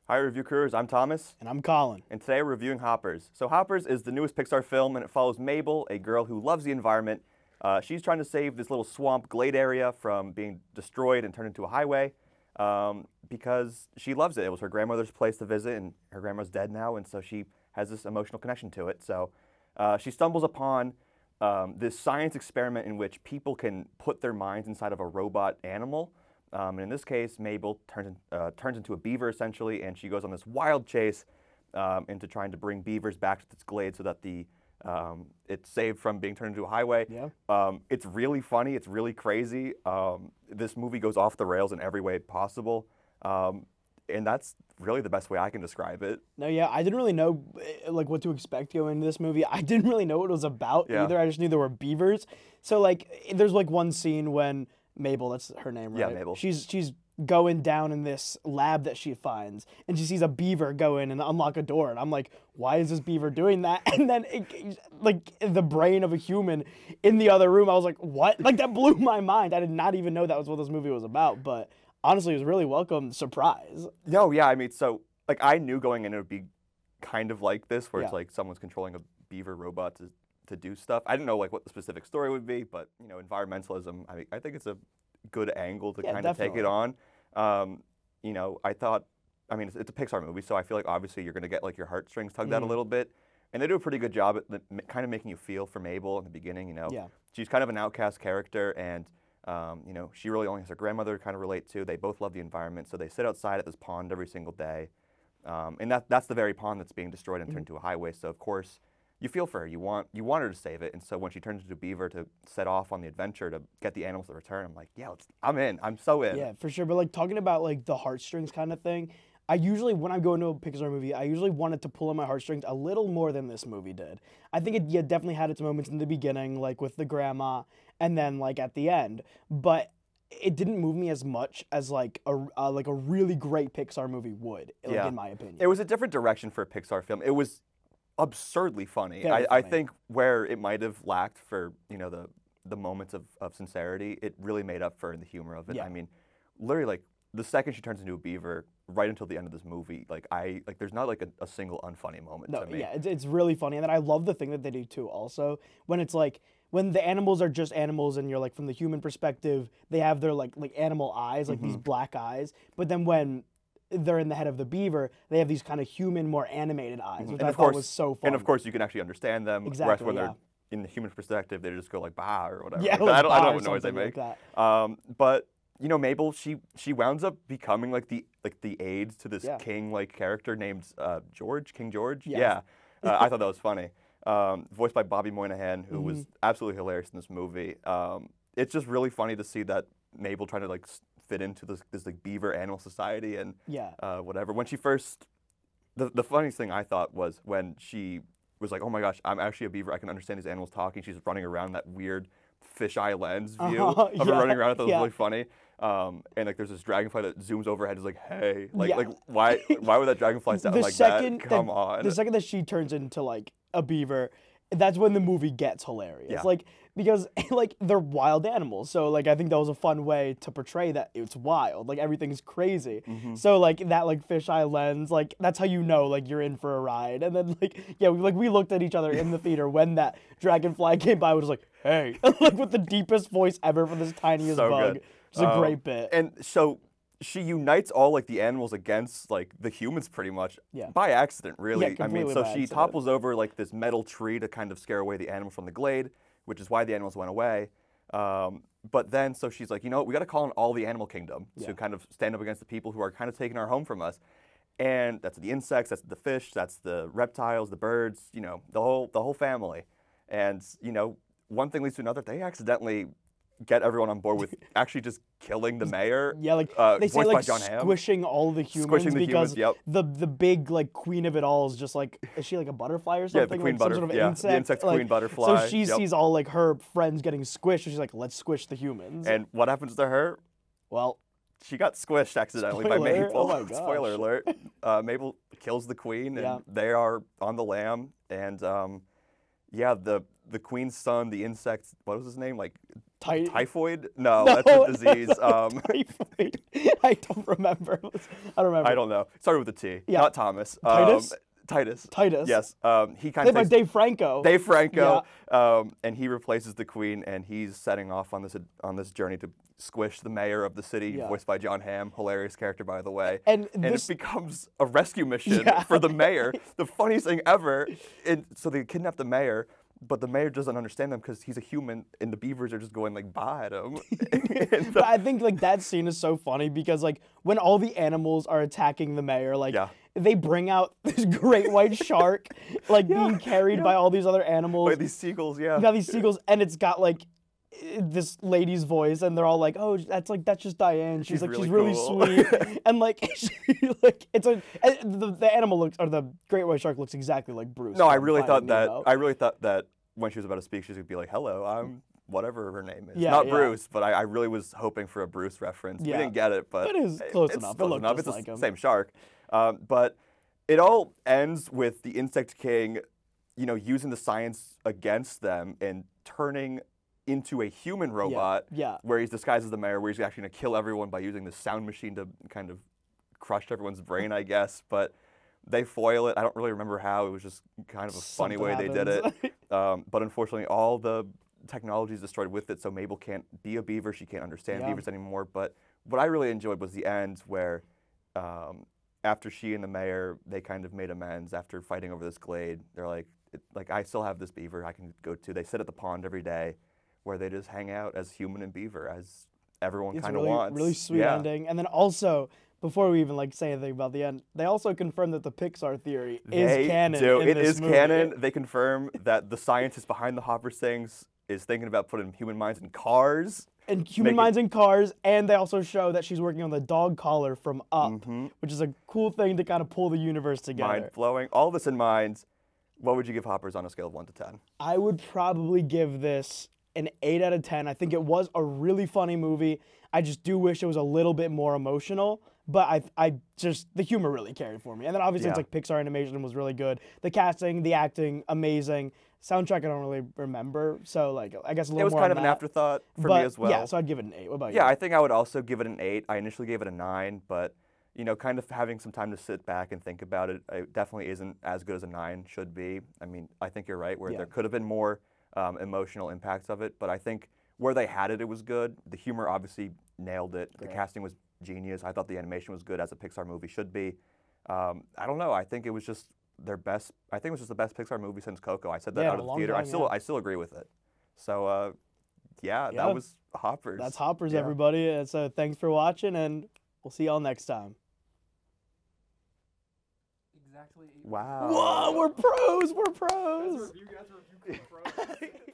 Hi, Review Crews. I'm Thomas, And I'm Colin. and today we're reviewing Hoppers. So, Hoppers is the newest Pixar film, and it follows Mabel, a girl who loves the environment. She's trying to save this little swamp glade area from being destroyed and turned into a highway because she loves it. It was her grandmother's place to visit, and her grandma's dead now, and so she has this emotional connection to it. So, she stumbles upon this science experiment in which people can put their minds inside of a robot animal. And in this case, Mabel turns into a beaver essentially, and she goes on this wild chase into trying to bring beavers back to this glade so that it's saved from being turned into a highway. Yeah. It's really funny. It's really crazy. This movie goes off the rails in every way possible, and that's really the best way I can describe it. No, yeah, I didn't really know like what to expect going into this movie. I didn't really know what it was about either. I just knew there were beavers. So like, there's like one scene when Mabel, that's her name, right? Yeah, Mabel. She's going down in this lab that she finds, and she sees a beaver go in and unlock a door, and I'm like, why is this beaver doing that? And then like the brain of a human in the other room, I was like, what? Like that blew my mind. I did not even know that was what this movie was about, but honestly, it was a really welcome surprise. No, yeah, I mean, so like I knew going in it would be kind of like this, where it's like someone's controlling a beaver robot to do stuff. I didn't know like what the specific story would be, but you know, environmentalism. I mean, I think it's a good angle to kind of take it on. You know, I thought, I mean, it's a Pixar movie, so I feel like obviously you're gonna get like your heartstrings tugged out a little bit, and they do a pretty good job at kind of making you feel for Mabel in the beginning. You know, she's kind of an outcast character, and you know, she really only has her grandmother to kind of relate to. They both love the environment, so they sit outside at this pond every single day, and that's the very pond that's being destroyed and turned into a highway. So of course, you feel for her. You want her to save it, and so when she turns into a beaver to set off on the adventure to get the animals to return, I'm like, yeah, I'm in. I'm so in. Yeah, for sure. But like talking about like the heartstrings kind of thing, I usually when I go into a Pixar movie, I usually want it to pull on my heartstrings a little more than this movie did. I think it definitely had its moments in the beginning, like with the grandma, and then like at the end, but it didn't move me as much as like a really great Pixar movie would, like, in my opinion. It was a different direction for a Pixar film. It was absurdly funny. I think where it might have lacked for, you know, the moments of sincerity, it really made up for in the humor of it. I mean, literally, like the second she turns into a beaver, right until the end of this movie, like there's not like a single unfunny moment to me. Yeah, it's really funny, and then I love the thing that they do too. Also, when it's like when the animals are just animals, and you're like from the human perspective, they have their like animal eyes, like these black eyes. But then when they're in the head of the beaver, they have these kind of human, more animated eyes, which I thought was so fun. And of course, you can actually understand them. Exactly. Whereas when they're in the human perspective, they just go like bah or whatever. Yeah, like, I don't know what noise they like make. That. But you know, Mabel, she wounds up becoming like the aides to this king-like character named King George. Yeah, I thought that was funny. Voiced by Bobby Moynihan, who was absolutely hilarious in this movie. It's just really funny to see that Mabel trying to like fit into this like beaver animal society and whatever. When she first, the funniest thing I thought was when she was like, oh my gosh, I'm actually a beaver. I can understand these animals talking. She's running around that weird fisheye lens view of her running around. I thought it was really funny. And like there's this dragonfly that zooms overhead. Is like, hey, like why would that dragonfly sound like that? Come on. The second that she turns into like a beaver, that's when the movie gets hilarious. Like because like they're wild animals, so like I think that was a fun way to portray that it's wild, like everything's crazy. So like that like fisheye lens, like that's how you know like you're in for a ride. And then like we looked at each other in the theater when that dragonfly came by. We was like, hey, like with the deepest voice ever for this tiniest bug. It's a great bit. And so she unites all like the animals against like the humans pretty much by accident, really. I mean, so she topples over like this metal tree to kind of scare away the animals from the glade, which is why the animals went away. But then, so she's like, you know what, we got to call on all the animal kingdom to kind of stand up against the people who are kind of taking our home from us. And that's the insects, that's the fish, that's the reptiles, the birds, you know, the whole family. And, you know, one thing leads to another. They accidentally get everyone on board with actually just killing the mayor. Yeah, like they say like squishing all the humans because the big like queen of it all is just like, is she like a butterfly or something? Yeah, the queen like, some sort of insect? The insect like, queen butterfly. So she sees all like her friends getting squished, and she's like, let's squish the humans. And what happens to her? Well, she got squished accidentally by Mabel. Oh my gosh. Spoiler alert. Mabel kills the queen, and they are on the lam. And yeah, the queen's son, the insect, what was his name? Like Typhoid? No, that's a disease. Typhoid. I don't remember. I don't remember. I don't know. Started with a T. Yeah. Not Thomas. Titus? Titus. Titus. Yes. He kind Played of by Dave Franco. Dave Franco. And he replaces the Queen, and he's setting off on this journey to squish the mayor of the city, voiced by Jon Hamm, hilarious character by the way. And it becomes a rescue mission for the mayor. The funniest thing ever. So they kidnap the mayor. But the mayor doesn't understand them because he's a human, and the beavers are just going like bye at him. But I think like that scene is so funny because like when all the animals are attacking the mayor, like they bring out this great white shark, like being carried by all these other animals. Like these seagulls, You got these seagulls, and it's got like this lady's voice, and they're all like, "Oh, that's just Diane. She's like, really cool. sweet," and like, the animal looks, or the great white shark looks exactly like Bruce. No, I really thought that when she was about to speak, she was gonna be like, "Hello, I'm whatever her name is." Not Bruce, but I really was hoping for a Bruce reference. We didn't get it, but it is close enough. It looked it's like the him. same shark. But it all ends with the Insect King, using the science against them and turning into a human robot where he's disguised as the mayor, where he's actually going to kill everyone by using this sound machine to kind of crush everyone's brain, I guess. But they foil it. I don't really remember how. It was just kind of a funny way they did it. But unfortunately, all the technology is destroyed with it, so Mabel can't be a beaver. She can't understand beavers anymore. But what I really enjoyed was the end where after she and the mayor, they kind of made amends after fighting over this glade. They're like, I still have this beaver I can go to. They sit at the pond every day, where they just hang out as human and beaver, as everyone kind of wants. Really sweet ending. And then also, before we even say anything about the end, they also confirm that the Pixar theory is canon. It is canon. They confirm that the scientist behind the Hoppers things is thinking about putting human minds in cars. And human minds in cars, and they also show that she's working on the dog collar from Up, which is a cool thing to kind of pull the universe together. Mind-blowing. All this in mind, what would you give Hoppers on a scale of 1 to 10? I would probably give this an 8 out of 10. I think it was a really funny movie. I just do wish it was a little bit more emotional, but I just, the humor really carried for me. And then obviously it's like Pixar animation was really good. The casting, the acting, amazing. Soundtrack I don't really remember, so I guess a little more. It was kind of an afterthought for me as well. Yeah, so I'd give it an 8. What about you? Yeah, I think I would also give it an 8. I initially gave it a 9, but kind of having some time to sit back and think about it, it definitely isn't as good as a 9 should be. I mean, I think you're right, where there could have been more emotional impacts of it, but I think where they had it, it was good. The humor obviously nailed it. Great. The casting was genius. I thought the animation was good, as a Pixar movie should be. I don't know. I think it was just their best. I think it was just the best Pixar movie since Coco. I said that out of the theater. I still agree with it. So that was Hoppers. That's Hoppers, everybody. So thanks for watching, and we'll see y'all next time. Exactly. Wow. Whoa, we're pros. We're pros. That's a review pros.